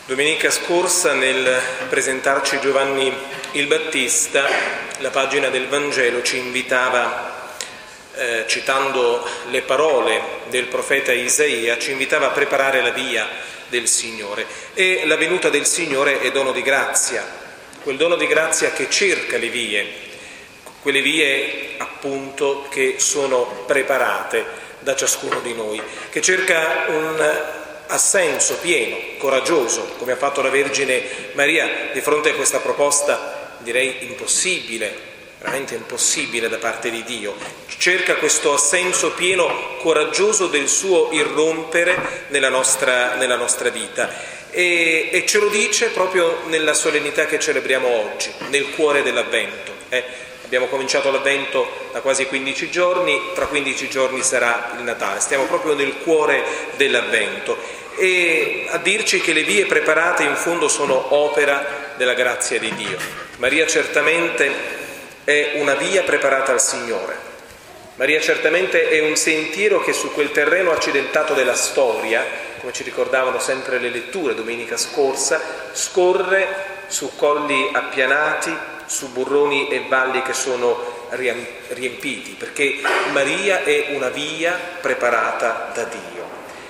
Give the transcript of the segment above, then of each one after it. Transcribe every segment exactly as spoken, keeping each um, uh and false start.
Domenica scorsa, nel presentarci Giovanni il Battista, la pagina del Vangelo ci invitava, eh, citando le parole del profeta Isaia, ci invitava a preparare la via del Signore. E la venuta del Signore è dono di grazia, quel dono di grazia che cerca le vie, quelle vie appunto che sono preparate da ciascuno di noi, che cerca un assenso pieno, coraggioso, come ha fatto la Vergine Maria di fronte a questa proposta, direi impossibile, veramente impossibile da parte di Dio. Cerca questo assenso pieno, coraggioso del suo irrompere nella nostra, nella nostra vita e, e ce lo dice proprio nella solennità che celebriamo oggi, nel cuore dell'Avvento. Eh, abbiamo cominciato l'Avvento da quasi quindici giorni, tra quindici giorni sarà il Natale, stiamo proprio nel cuore dell'Avvento e a dirci che le vie preparate in fondo sono opera della grazia di Dio. Maria certamente è una via preparata al Signore, Maria certamente è un sentiero che su quel terreno accidentato della storia, come ci ricordavano sempre le letture domenica scorsa, scorre su colli appianati, su burroni e valli che sono riempiti, perché Maria è una via preparata da Dio.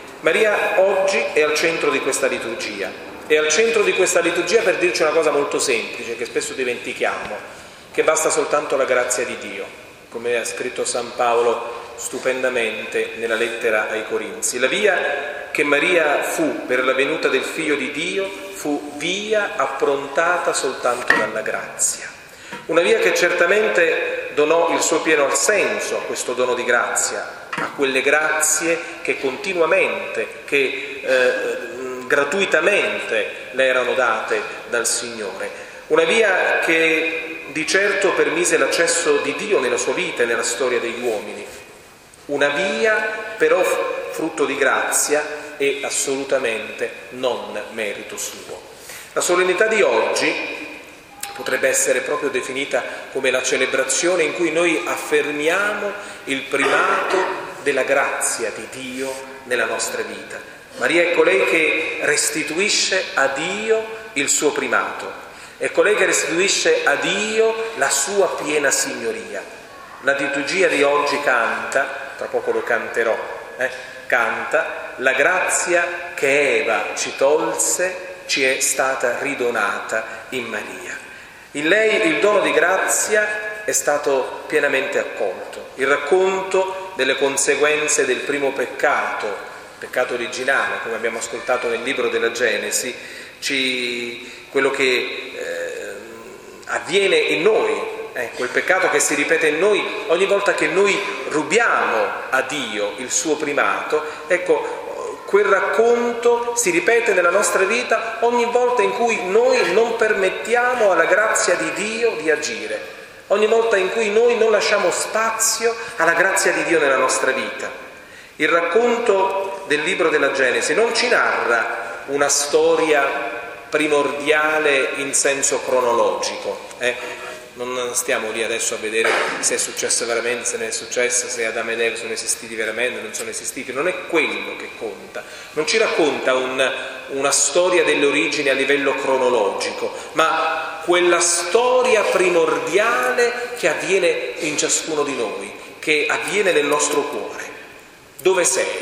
Maria oggi è al centro di questa liturgia, è al centro di questa liturgia per dirci una cosa molto semplice, che spesso dimentichiamo, che basta soltanto la grazia di Dio, come ha scritto San Paolo stupendamente nella lettera ai Corinzi. La via che Maria fu per la venuta del Figlio di Dio fu via approntata soltanto dalla grazia. Una via che certamente donò il suo pieno senso a questo dono di grazia, a quelle grazie che continuamente, che eh, gratuitamente le erano date dal Signore. Una via che di certo permise l'accesso di Dio nella sua vita e nella storia degli uomini. Una via però frutto di grazia e assolutamente non merito suo. La solennità di oggi potrebbe essere proprio definita come la celebrazione in cui noi affermiamo il primato della grazia di Dio nella nostra vita. Maria è colei che restituisce a Dio il suo primato, è colei che restituisce a Dio la sua piena signoria. La liturgia di oggi canta, tra poco lo canterò, eh, canta, la grazia che Eva ci tolse ci è stata ridonata in Maria. In lei il dono di grazia è stato pienamente accolto. Il racconto delle conseguenze del primo peccato, peccato originale, come abbiamo ascoltato nel libro della Genesi, ci, quello che eh, avviene in noi, eh, quel peccato che si ripete in noi ogni volta che noi rubiamo a Dio il suo primato, ecco, quel racconto si ripete nella nostra vita ogni volta in cui noi non permettiamo alla grazia di Dio di agire, ogni volta in cui noi non lasciamo spazio alla grazia di Dio nella nostra vita. Il racconto del libro della Genesi non ci narra una storia primordiale in senso cronologico, eh? Non stiamo lì adesso a vedere se è successo veramente, se non è successo, se Adamo ed Eva sono esistiti veramente, non sono esistiti. Non è quello che conta. Non ci racconta un, una storia delle origini a livello cronologico, ma quella storia primordiale che avviene in ciascuno di noi, che avviene nel nostro cuore. Dove sei?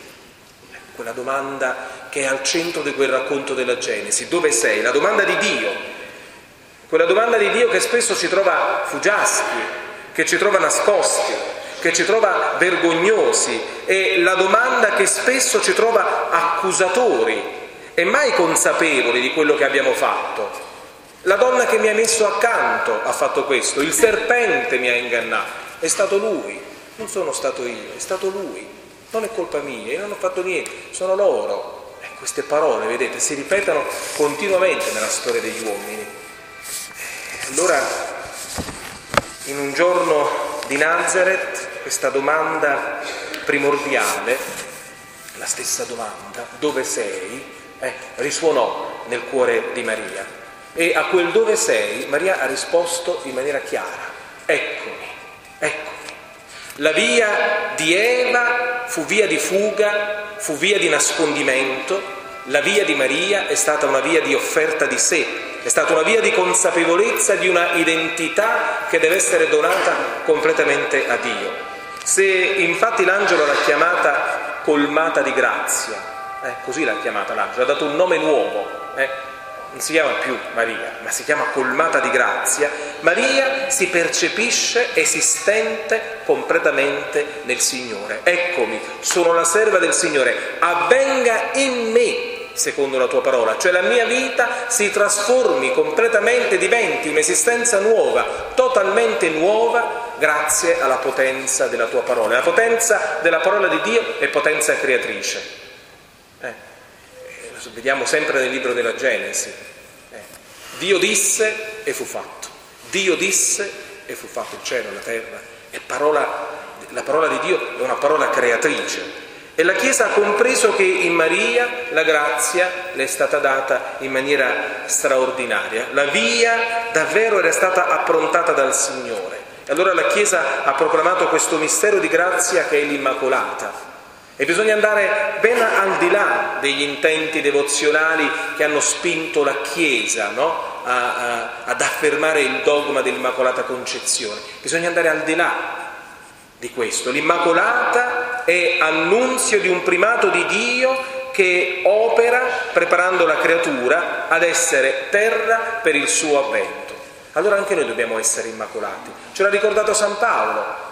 Quella domanda che è al centro di quel racconto della Genesi. Dove sei? La domanda di Dio. Quella domanda di Dio che spesso ci trova fuggiaschi, che ci trova nascosti, che ci trova vergognosi, è la domanda che spesso ci trova accusatori e mai consapevoli di quello che abbiamo fatto. La donna che mi ha messo accanto ha fatto questo, il serpente mi ha ingannato, è stato lui, non sono stato io, è stato lui, non è colpa mia, io non ho fatto niente, sono loro. E queste parole, vedete, si ripetono continuamente nella storia degli uomini. Allora, in un giorno di Nazareth, questa domanda primordiale, la stessa domanda, dove sei, eh, risuonò nel cuore di Maria. E a quel dove sei, Maria ha risposto in maniera chiara, eccomi, eccomi. La via di Eva fu via di fuga, fu via di nascondimento, La via di Maria è stata una via di offerta di sé, è stata una via di consapevolezza di una identità che deve essere donata completamente a Dio. Se infatti l'angelo l'ha chiamata colmata di grazia, eh, così l'ha chiamata l'angelo, ha dato un nome nuovo, eh, non si chiama più Maria, ma si chiama colmata di grazia. Maria si percepisce esistente completamente nel Signore. Eccomi, sono la serva del Signore, avvenga in me secondo la tua parola, cioè la mia vita si trasformi completamente, diventi un'esistenza nuova, totalmente nuova, grazie alla potenza della tua parola. La potenza della parola di Dio è potenza creatrice. Eh. Lo vediamo sempre nel libro della Genesi. Eh. Dio disse e fu fatto. Dio disse e fu fatto il cielo e la terra. È parola, la parola di Dio è una parola creatrice. E la Chiesa ha compreso che in Maria la grazia le è stata data in maniera straordinaria. La via davvero era stata approntata dal Signore. E allora la Chiesa ha proclamato questo mistero di grazia che è l'Immacolata. E bisogna andare ben al di là degli intenti devozionali che hanno spinto la Chiesa, no? a, a, ad affermare il dogma dell'Immacolata Concezione. Bisogna andare al di là di questo. L'Immacolata è annunzio di un primato di Dio che opera preparando la creatura ad essere terra per il suo avvento. Allora anche noi dobbiamo essere immacolati. Ce l'ha ricordato San Paolo.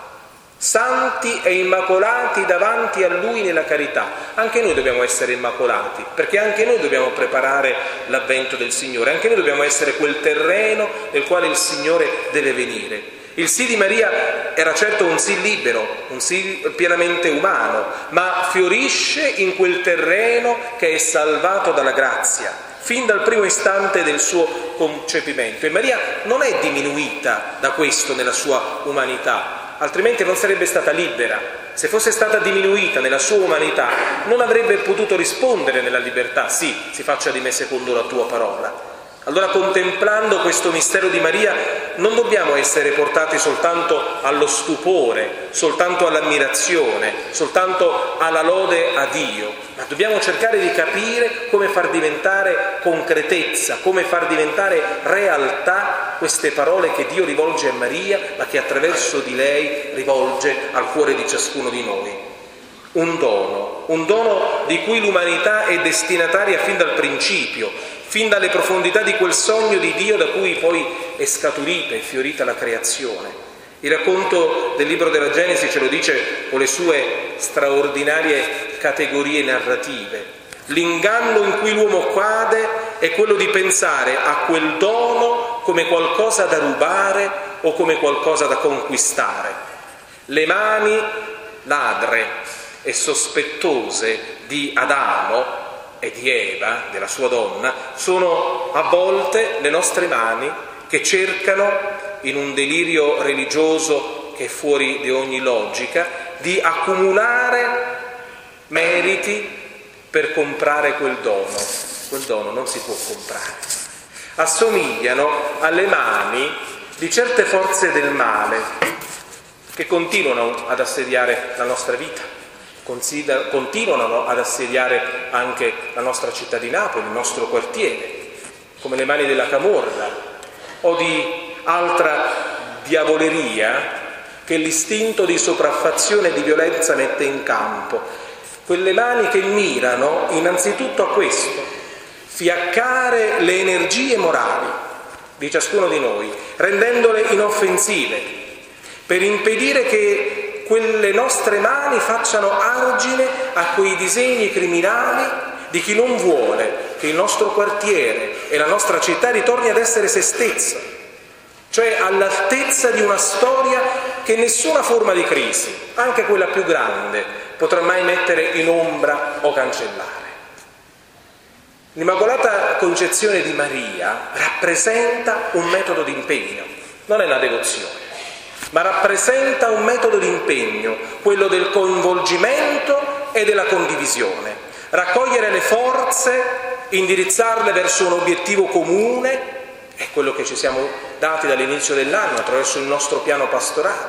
Santi e immacolati davanti a Lui nella carità. Anche noi dobbiamo essere immacolati, perché anche noi dobbiamo preparare l'avvento del Signore, anche noi dobbiamo essere quel terreno nel quale il Signore deve venire. Il sì di Maria era certo un sì libero, un sì pienamente umano, ma fiorisce in quel terreno che è salvato dalla grazia, fin dal primo istante del suo concepimento. E Maria non è diminuita da questo nella sua umanità, altrimenti non sarebbe stata libera. Se fosse stata diminuita nella sua umanità, non avrebbe potuto rispondere nella libertà: sì, si faccia di me secondo la tua parola. Allora, contemplando questo mistero di Maria, non dobbiamo essere portati soltanto allo stupore, soltanto all'ammirazione, soltanto alla lode a Dio, ma dobbiamo cercare di capire come far diventare concretezza, come far diventare realtà queste parole che Dio rivolge a Maria, ma che attraverso di lei rivolge al cuore di ciascuno di noi. Un dono, un dono di cui l'umanità è destinataria fin dal principio, fin dalle profondità di quel sogno di Dio da cui poi è scaturita e fiorita la creazione. Il racconto del libro della Genesi ce lo dice con le sue straordinarie categorie narrative. L'inganno in cui l'uomo cade è quello di pensare a quel dono come qualcosa da rubare o come qualcosa da conquistare. Le mani ladre e sospettose di Adamo e di Eva, della sua donna, sono a volte le nostre mani che cercano, in un delirio religioso che è fuori di ogni logica, di accumulare meriti per comprare quel dono. Quel dono non si può comprare. Assomigliano alle mani di certe forze del male che continuano ad assediare la nostra vita, continuano ad assediare anche la nostra città di Napoli, il nostro quartiere, come le mani della camorra o di altra diavoleria che l'istinto di sopraffazione e di violenza mette in campo. Quelle mani che mirano innanzitutto a questo: fiaccare le energie morali di ciascuno di noi, rendendole inoffensive, per impedire che quelle nostre mani facciano argine a quei disegni criminali di chi non vuole che il nostro quartiere e la nostra città ritorni ad essere se stessa, cioè all'altezza di una storia che nessuna forma di crisi, anche quella più grande, potrà mai mettere in ombra o cancellare. L'Immacolata Concezione di Maria rappresenta un metodo di impegno, non è una devozione, ma rappresenta un metodo di impegno, quello del coinvolgimento e della condivisione. Raccogliere le forze, indirizzarle verso un obiettivo comune, è quello che ci siamo dati dall'inizio dell'anno attraverso il nostro piano pastorale.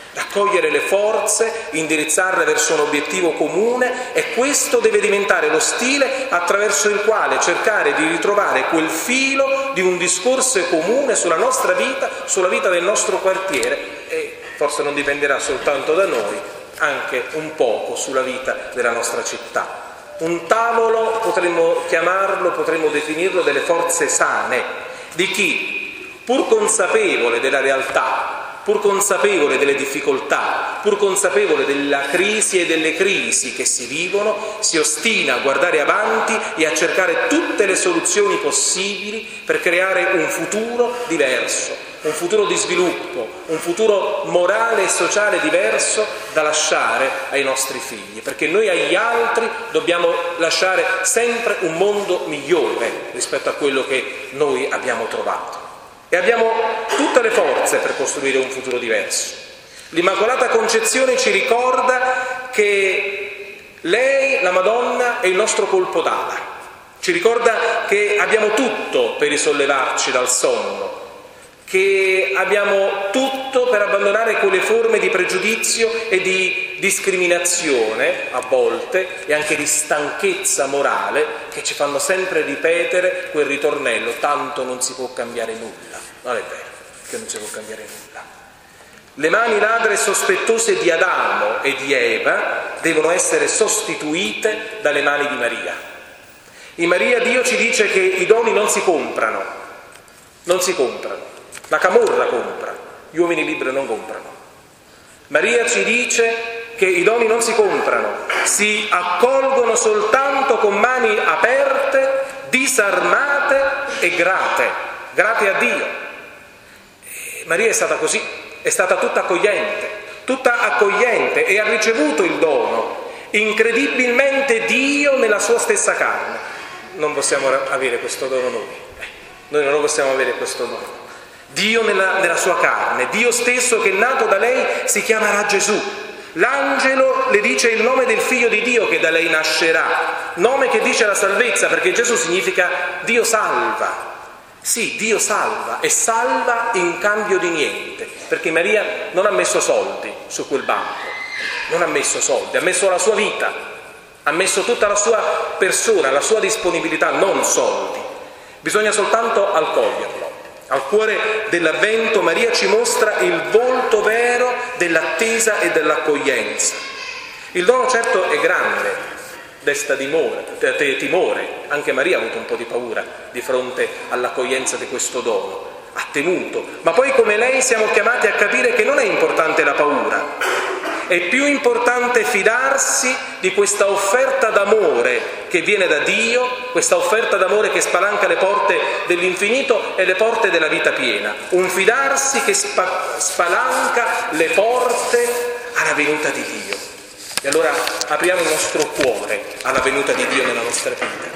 raccogliere le forze, indirizzarle verso un obiettivo comune, e questo deve diventare lo stile attraverso il quale cercare di ritrovare quel filo di un discorso comune sulla nostra vita, sulla vita del nostro quartiere, e forse non dipenderà soltanto da noi, anche un poco sulla vita della nostra città. Un tavolo, potremmo chiamarlo, potremmo definirlo delle forze sane, di chi, pur consapevole della realtà, pur consapevole delle difficoltà, pur consapevole della crisi e delle crisi che si vivono, si ostina a guardare avanti e a cercare tutte le soluzioni possibili per creare un futuro diverso, un futuro di sviluppo, un futuro morale e sociale diverso da lasciare ai nostri figli, perché noi agli altri dobbiamo lasciare sempre un mondo migliore rispetto a quello che noi abbiamo trovato. E abbiamo tutte le forze per costruire un futuro diverso. L'Immacolata Concezione ci ricorda che lei, la Madonna, è il nostro colpo d'ala. Ci ricorda che abbiamo tutto per risollevarci dal sonno, che abbiamo tutto per abbandonare quelle forme di pregiudizio e di discriminazione, a volte, e anche di stanchezza morale, che ci fanno sempre ripetere quel ritornello: tanto non si può cambiare nulla. Non è vero che non si può cambiare nulla. Le mani ladre e sospettose di Adamo e di Eva devono essere sostituite dalle mani di Maria. In Maria Dio ci dice che i doni non si comprano, non si comprano. La camorra compra, gli uomini liberi non comprano. Maria ci dice che i doni non si comprano, si accolgono soltanto con mani aperte, disarmate e grate, grate a Dio. E Maria è stata così, è stata tutta accogliente, tutta accogliente e ha ricevuto il dono, incredibilmente Dio nella sua stessa carne. Non possiamo avere questo dono noi, noi non lo possiamo avere questo dono. Dio nella, nella sua carne, Dio stesso che nato da lei si chiamerà Gesù. L'angelo le dice il nome del figlio di Dio che da lei nascerà, nome che dice la salvezza, perché Gesù significa Dio salva. Sì, Dio salva, e salva in cambio di niente, perché Maria non ha messo soldi su quel banco, non ha messo soldi, ha messo la sua vita, ha messo tutta la sua persona, la sua disponibilità, non soldi. Bisogna soltanto accoglierlo. Al cuore dell'Avvento Maria ci mostra il volto vero dell'attesa e dell'accoglienza. Il dono certo è grande, desta timore, timore, anche Maria ha avuto un po' di paura di fronte all'accoglienza di questo dono, ha temuto, ma poi come lei siamo chiamati a capire che non è importante la paura, è più importante fidarsi di questa offerta d'amore che viene da Dio, questa offerta d'amore che spalanca le porte dell'infinito e le porte della vita piena, un fidarsi che spa- spalanca le porte alla venuta di Dio. E allora apriamo il nostro cuore alla venuta di Dio nella nostra vita.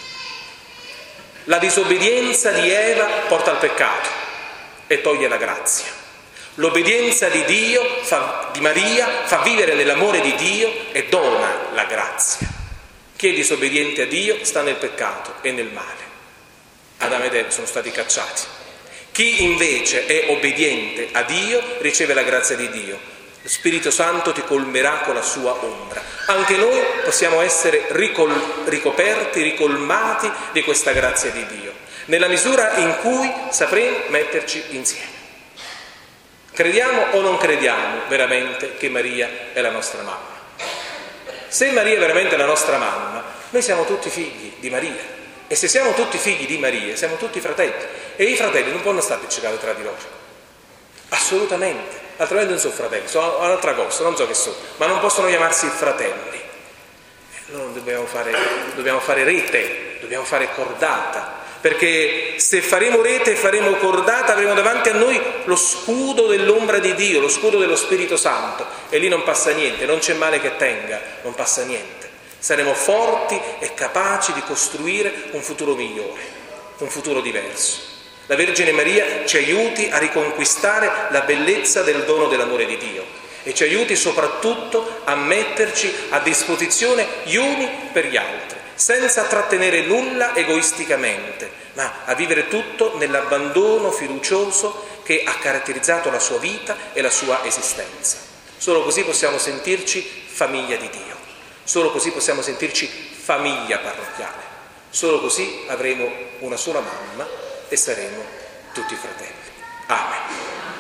La disobbedienza di Eva porta al peccato e toglie la grazia. L'obbedienza di Dio, fa, di Maria, fa vivere nell'amore di Dio e dona la grazia. Chi è disobbediente a Dio sta nel peccato e nel male. Adamo ed Eva sono stati cacciati. Chi invece è obbediente a Dio riceve la grazia di Dio. Lo Spirito Santo ti colmerà con la sua ombra. Anche noi possiamo essere ricol- ricoperti, ricolmati di questa grazia di Dio, nella misura in cui sapremo metterci insieme. Crediamo o non crediamo veramente che Maria è la nostra mamma? Se Maria è veramente la nostra mamma, noi siamo tutti figli di Maria. E se siamo tutti figli di Maria, siamo tutti fratelli. E i fratelli non possono stare appiccicati tra di loro. Assolutamente. Altrimenti non sono fratelli, sono un'altra cosa, non so che sono. Ma non possono chiamarsi fratelli. Allora dobbiamo fare, dobbiamo fare rete, dobbiamo fare cordata. Perché se faremo rete e faremo cordata avremo davanti a noi lo scudo dell'ombra di Dio, lo scudo dello Spirito Santo, e lì non passa niente, non c'è male che tenga, non passa niente. Saremo forti e capaci di costruire un futuro migliore, un futuro diverso. La Vergine Maria ci aiuti a riconquistare la bellezza del dono dell'amore di Dio e ci aiuti soprattutto a metterci a disposizione gli uni per gli altri, senza trattenere nulla egoisticamente, ma a vivere tutto nell'abbandono fiducioso che ha caratterizzato la sua vita e la sua esistenza. Solo così possiamo sentirci famiglia di Dio, solo così possiamo sentirci famiglia parrocchiale, solo così avremo una sola mamma e saremo tutti fratelli. Amen.